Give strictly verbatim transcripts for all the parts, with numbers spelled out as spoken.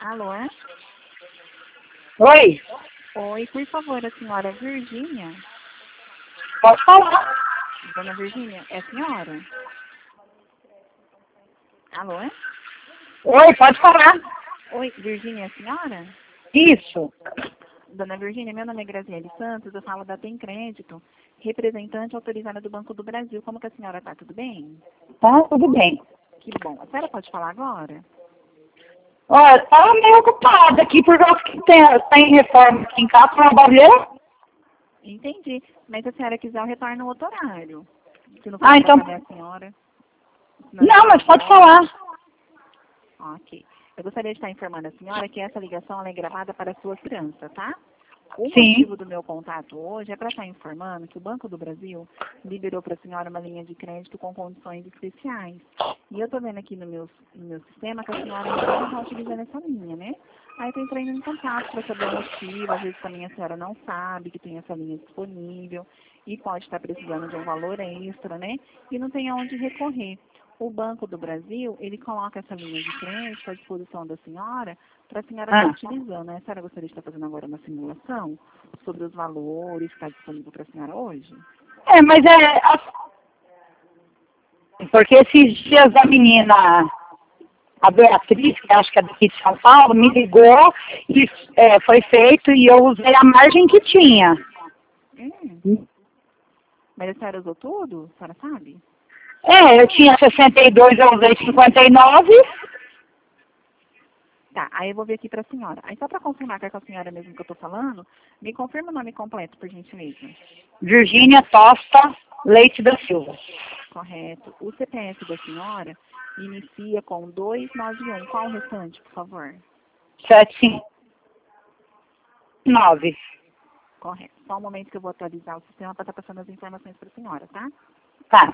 Alô? Oi, Oi, por favor, a senhora Virgínia? pode falar. Dona Virgínia, é a senhora? Alô? Oi, pode falar. Oi, Virgínia, é a senhora? Isso. Dona Virgínia, meu nome é Graziele Santos, eu falo da Tem Crédito, representante autorizada do Banco do Brasil. Como que a senhora está? Tudo bem? Tá, tudo bem. Que bom. A senhora pode falar agora? Olha, tá meio ocupada aqui, por causa que tem, tem reforma aqui em casa, uma barulheira. Entendi. Mas se a senhora quiser, eu retorno no outro horário. Se não for Ah, então... atrapalhar a senhora. Senão eu Não, falo mas pode agora. falar. Ok. Eu gostaria de estar informando a senhora que essa ligação ela é gravada para a sua segurança, tá? O Sim. motivo do meu contato hoje é para estar informando que o Banco do Brasil liberou para a senhora uma linha de crédito com condições especiais. E eu estou vendo aqui no meu, no meu sistema que a senhora ainda não está utilizando essa linha, né? Aí estou entrando em contato para saber o motivo. Às vezes também a senhora não sabe que tem essa linha disponível e pode estar precisando de um valor extra, né? E não tem aonde recorrer. O Banco do Brasil, ele coloca essa linha de crédito à disposição da senhora para a senhora estar Ah. utilizando, né? A senhora gostaria de estar fazendo agora uma simulação sobre os valores que está disponível para a senhora hoje? É, mas é... Porque esses dias a menina, a Beatriz, que acho que é daqui de São Paulo, me ligou e é, foi feito e eu usei a margem que tinha. Hum. Mas a senhora usou tudo? A senhora sabe? É, eu tinha sessenta e dois, eu usei cinquenta e nove. Tá, aí eu vou ver aqui para a senhora. Aí só para confirmar que é com a senhora mesmo que eu estou falando, me confirma o nome completo, por gentileza. Virgínia Tosta Leite da Silva. Correto. O C P F da senhora inicia com dois nove um. Qual o restante, por favor? sete cinco nove. Correto. Só um momento que eu vou atualizar o sistema para estar passando as informações para a senhora, tá? Tá.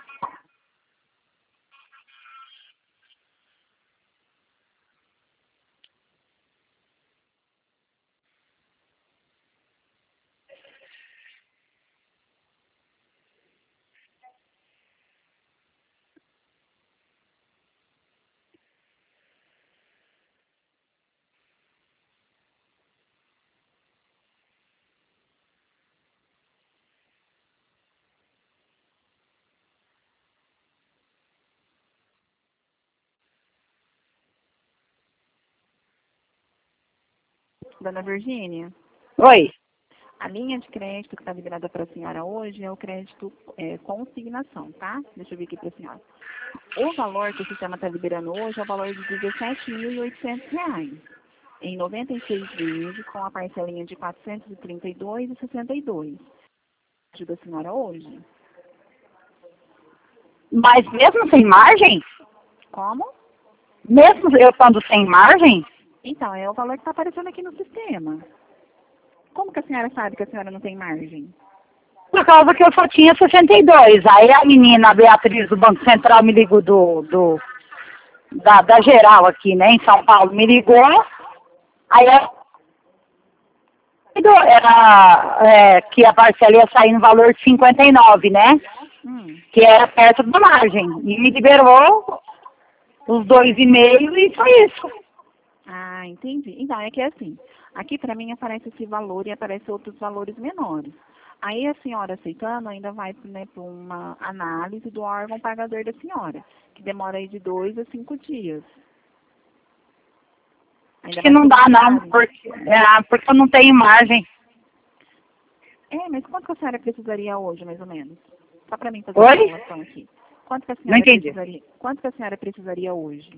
Dona Virgínia, Oi. a linha de crédito que está liberada para a senhora hoje é o crédito é, consignação, tá? Deixa eu ver aqui para a senhora. O valor que o sistema está liberando hoje é o valor de dezessete mil e oitocentos reais. Em noventa e seis vezes, com a parcelinha de quatrocentos e trinta e dois reais e sessenta e dois centavos. Ajuda a senhora hoje? Mas mesmo sem margem? Como? Mesmo eu estando sem margem? Então, é o valor que está aparecendo aqui no sistema. Como que a senhora sabe que a senhora não tem margem? Por causa que eu só tinha sessenta e dois. Aí a menina, a Beatriz do Banco Central, me ligou do, do, da, da geral aqui, né, em São Paulo, me ligou. Aí era é, que a parcela ia sair no valor de cinquenta e nove, né? Hum. Que era perto da margem. E me liberou os dois e meio e foi isso. Ah, entendi. Então, é que é assim, aqui para mim aparece esse valor e aparece outros valores menores. Aí a senhora aceitando ainda vai, né, para uma análise do órgão pagador da senhora, que demora aí de dois a cinco dias. Ainda Acho que vai não por dá uma não, análise. porque, é, porque eu não tenho margem. É, mas quanto que a senhora precisaria hoje, mais ou menos? Só para mim fazer uma Oi? simulação aqui. Quanto que a Não senhora entendi. precisaria? Quanto que a senhora precisaria hoje?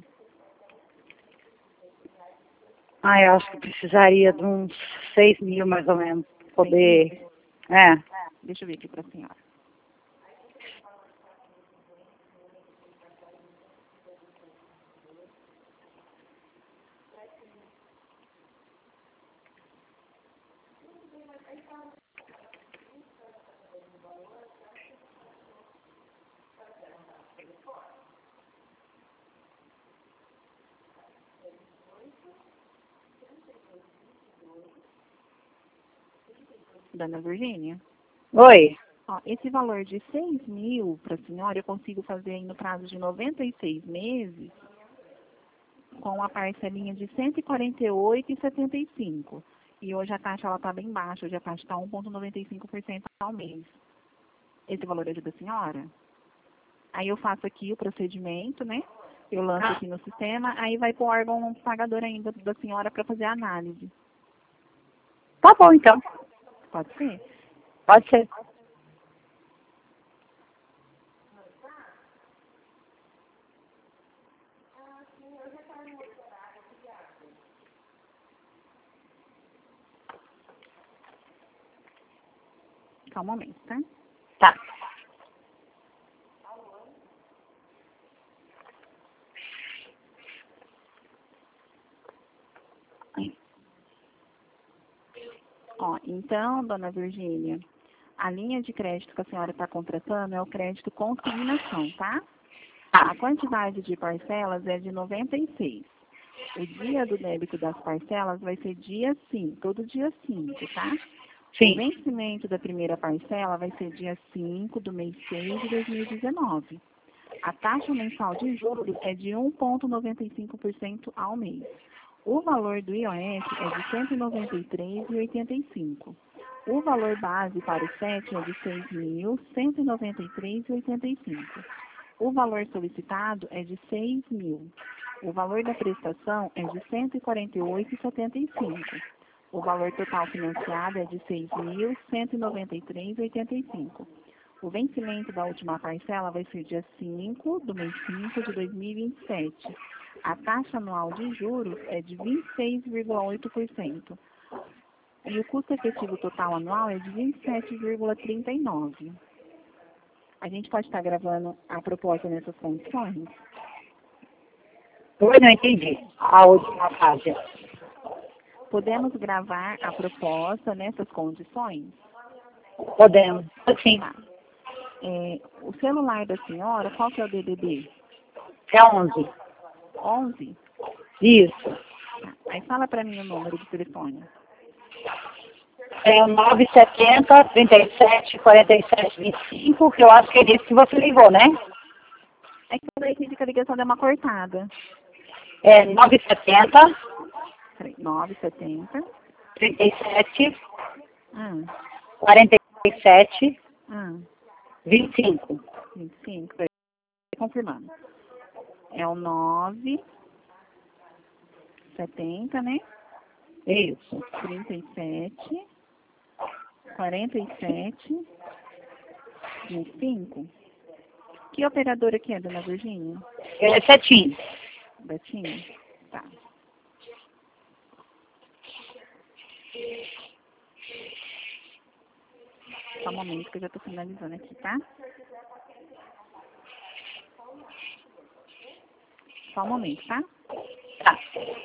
Ah, eu acho que precisaria de uns seis mil, mais ou menos, pra Seis mil? poder... É. Deixa eu ver aqui para a senhora. Dona Virgínia? Oi. Ó, esse valor de seis mil para a senhora, eu consigo fazer aí no prazo de noventa e seis meses com uma parcelinha de cento e quarenta e oito reais e setenta e cinco centavos. E hoje a taxa ela está bem baixa, hoje a taxa está um vírgula noventa e cinco por cento ao mês. Esse valor ajuda a senhora? Aí eu faço aqui o procedimento, né? Eu lanço aqui no sistema, aí vai para o órgão pagador ainda da senhora para fazer a análise. Tá bom, então. Pode ser? Pode ser. Só um momento, tá? Tá. Ó, então, dona Virgínia, a linha de crédito que a senhora está contratando é o crédito consignação, tá? A quantidade de parcelas é de noventa e seis. O dia do débito das parcelas vai ser dia cinco, todo dia cinco, tá? Sim. O vencimento da primeira parcela vai ser dia cinco do mês seis de dois mil e dezenove. A taxa mensal de juros é de um vírgula noventa e cinco por cento ao mês. O valor do I O S é de cento e noventa e três reais e oitenta e cinco centavos. O valor base para o S E T é de seis mil cento e noventa e três reais e oitenta e cinco centavos. O valor solicitado é de seis mil. O valor da prestação é de cento e quarenta e oito reais e setenta e cinco centavos. O valor total financiado é de seis mil cento e noventa e três reais e oitenta e cinco centavos. O vencimento da última parcela vai ser dia cinco do mês cinco de dois mil e vinte e sete. A taxa anual de juros é de vinte e seis vírgula oito por cento. E o custo efetivo total anual é de vinte e sete vírgula trinta e nove por cento. A gente pode estar gravando a proposta nessas condições? Eu não entendi a última fase. Podemos gravar a proposta nessas condições? Podemos. Sim. Tá. É, o celular da senhora, qual que é o D D D? É onze. onze? Isso. Tá. Aí fala para mim o número do telefone. Tem o nove sete zero, trinta e sete, quarenta e sete, vinte e cinco, que eu acho que é desse que você ligou, né? É que eu entendi que a ligação deu uma cortada. É nove sete zero, Peraí, nove setenta. trinta e sete, Hum, quarenta e sete, hum, vinte e cinco. vinte e cinco. Peraí, confirmando. É o nove setenta, né? Isso. trinta e sete, quarenta e sete, vinte e cinco. Que operadora que é, dona Virgínia? É setinho. Betinho? Tá. Só um momento que eu já estou finalizando aqui, tá? Só um momento, tá? Tá.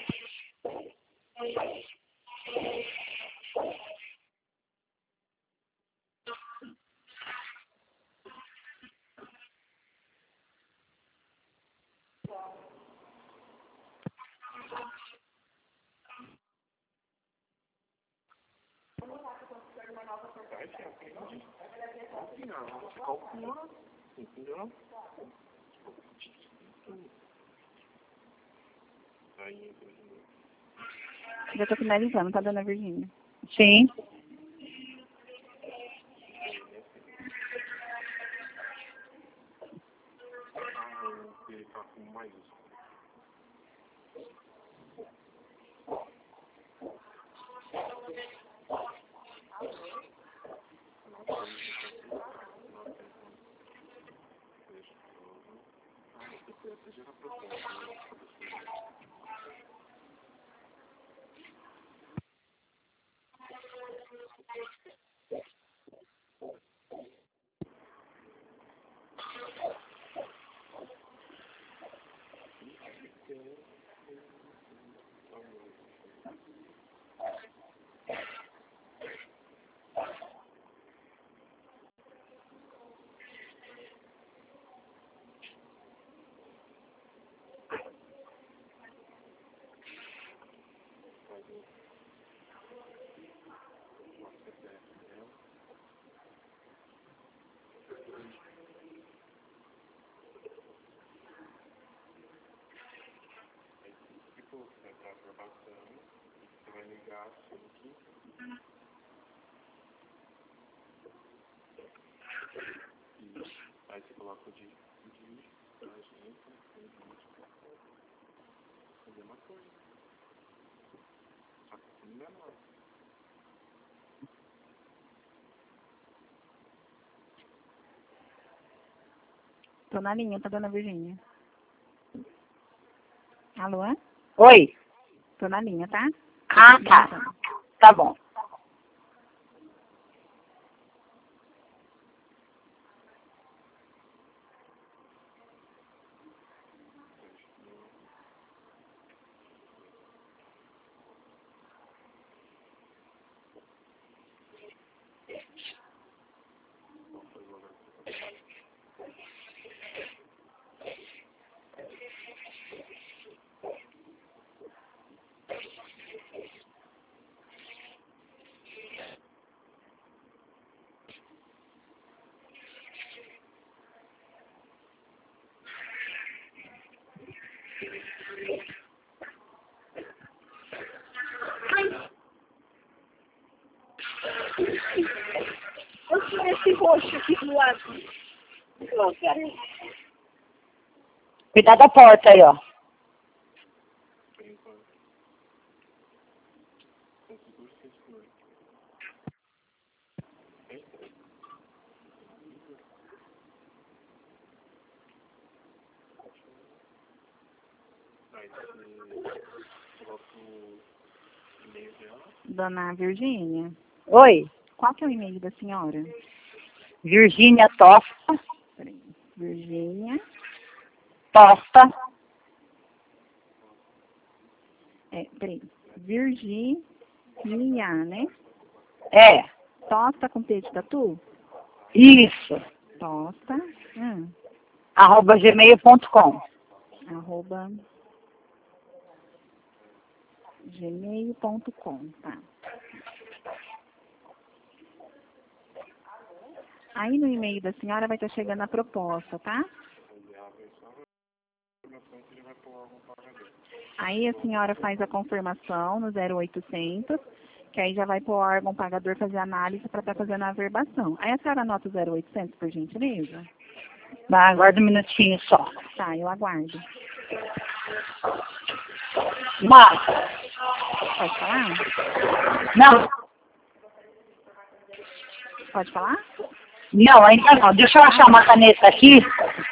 Já estou finalizando, tá, dona Virgínia? Sim. Aí você coloca o de, de agência, fazer uma coisa. Só que assim menor. Tô na linha, tá, dona Virgínia? Alô? Oi. Tô na linha, tá? Ah, tá. Tá bom. Esse roxo aqui do lado. Eu quero. Cuidado da porta aí, ó. Por enquanto. Então segura esse escuro. Eita. Aí você coloca o e-mail dela. Dona Virgínia, Oi. qual que é o e-mail da senhora? Virgínia Tosta. Peraí. Virgínia. Tosta. É, peraí. Virgínia, né? É. Tosta com T de tatu? Isso. Tosta. Hum, Arroba gmail ponto com. arroba gmail ponto com, tá? Aí no e-mail da senhora vai estar chegando a proposta, tá? Aí a senhora faz a confirmação no zero oitocentos, que aí já vai para o órgão pagador fazer análise para estar fazendo a averbação. Aí a senhora anota o zero oitocentos, por gentileza? Tá, aguarda um minutinho só. Tá, eu aguardo. Mas, Pode falar? não, Pode falar? não, ainda não. Deixa eu achar uma caneta aqui.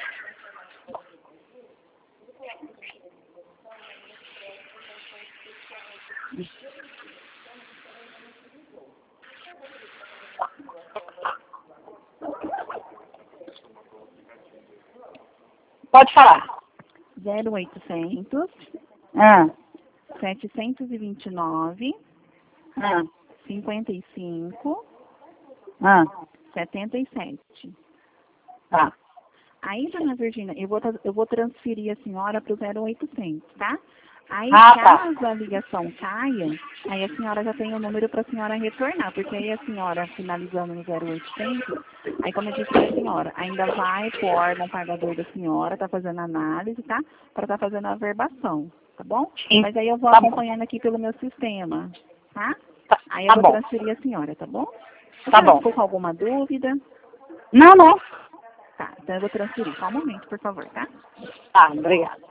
Pode falar. zero oitocentos, Ah, setecentos e vinte e nove, ah, cinquenta e cinco, ah, setenta e sete. tá. Aí, dona Virgínia, eu vou, tra- eu vou transferir a senhora para o zero oitocentos, tá? Aí, Ah, tá. caso a ligação caia, aí a senhora já tem o número para a senhora retornar, porque aí a senhora, finalizando no zero oitocentos, aí como eu disse para a senhora, ainda vai para o órgão pagador da senhora, tá fazendo análise, tá? Para estar fazendo a averbação, tá bom? Sim. Mas aí eu vou Tá bom. acompanhando aqui pelo meu sistema, tá? Tá, Aí eu tá vou bom. transferir a senhora, tá bom? A Tá senhora bom. ficou com alguma dúvida? Não, não. Tá, então eu vou transferir. Só um momento, por favor, tá? Tá, obrigada.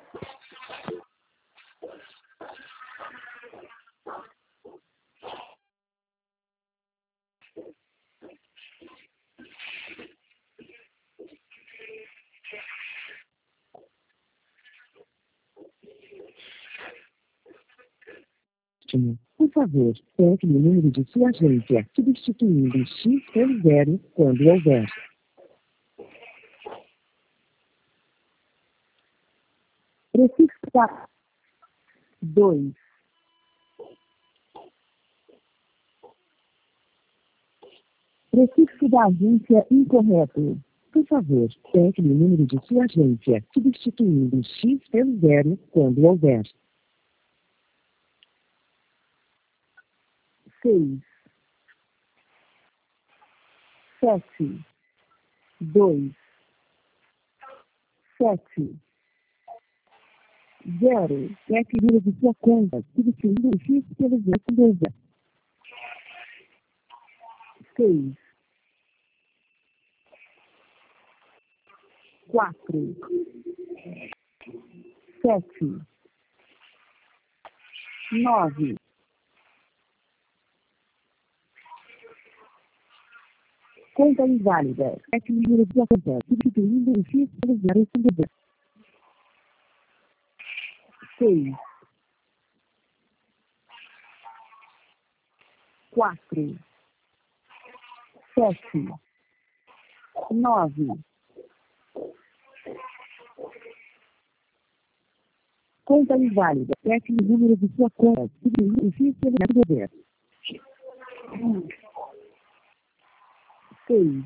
Por favor, entre o número de sua agência, substituindo o X pelo zero quando houver. Prefixo da dois. Prefixo da agência incorreto. Por favor, entre o número de sua agência, substituindo o X pelo zero quando houver. Seis. Sete. Dois. Sete. Zero. É a número de sua conta, substituindo o X pelo zero com dois. Seis. Quatro. Sete. Nove. Conta inválida. É que número de sua conta, substituindo o X pelo zero com dois. Seis. Quatro. Sete. Nove. Conta inválida. Sete o número de sua conta. Substituindo o X pelo zero. Seis.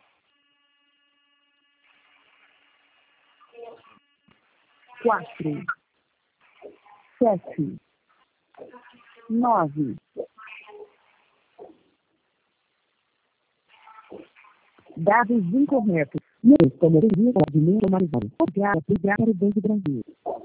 Quatro. Sete. Nove. Dados incorretos. Não como deveria de normalizar. Obrigado, obrigado para o Banco do Brasil.